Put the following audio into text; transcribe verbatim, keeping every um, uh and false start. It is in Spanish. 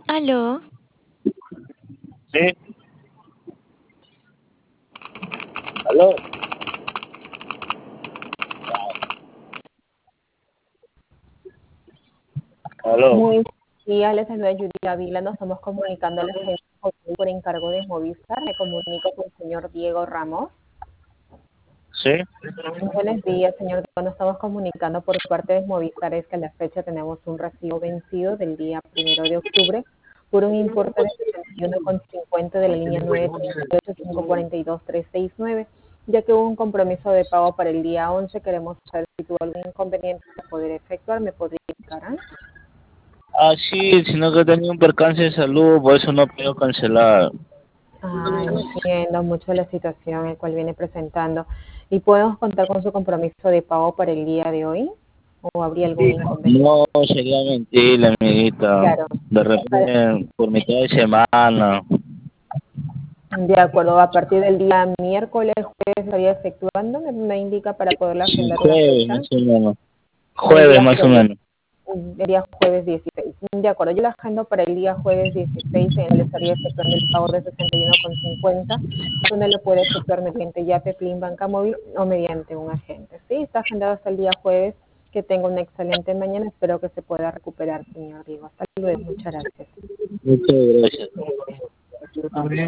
Aló, Sí, aló, aló. Muy buenos días, les saluda Judy Ávila. Nos estamos comunicando a la gente por encargo de Movistar. Me comunico con el señor Diego Ramos. Sí, Buenos días, señor Diego. Nos estamos comunicando por parte de Movistar. Es que a la fecha tenemos un recibo vencido del día primero de octubre por un importe de sesenta y uno con cincuenta de la línea nueve ocho cinco cuatro dos tres seis nueve. Ya que hubo un compromiso de pago para el día once, queremos saber si tuvo algún inconveniente para poder efectuar. ¿Me podría indicar? ¿Ah? ah, sí, sino que tenía un percance de salud, por eso no puedo cancelar. Ah, entiendo mucho la situación en la cual viene presentando. ¿Y podemos contar con su compromiso de pago para el día de hoy? ¿O habría algún inconveniente? No sería mentira, amiguita. Claro. De Para- repente, por mitad de semana, De acuerdo, a partir del día miércoles, jueves estaría efectuando, me, me indica para poder sí, agendar una jueves fecha. más o menos. El Jueves día más o jueves, menos. el día jueves dieciséis. De acuerdo, yo la agendo para el día jueves dieciséis, en el estaría efectuando el pago de sesenta y uno con cincuenta, donde lo puede efectuar mediante Yape, Plin, Banca Móvil o mediante un agente. Sí, está agendado hasta el día jueves. Que tenga una excelente mañana. Espero que se pueda recuperar, señor Diego. Hasta luego. Muchas gracias. Muchas gracias.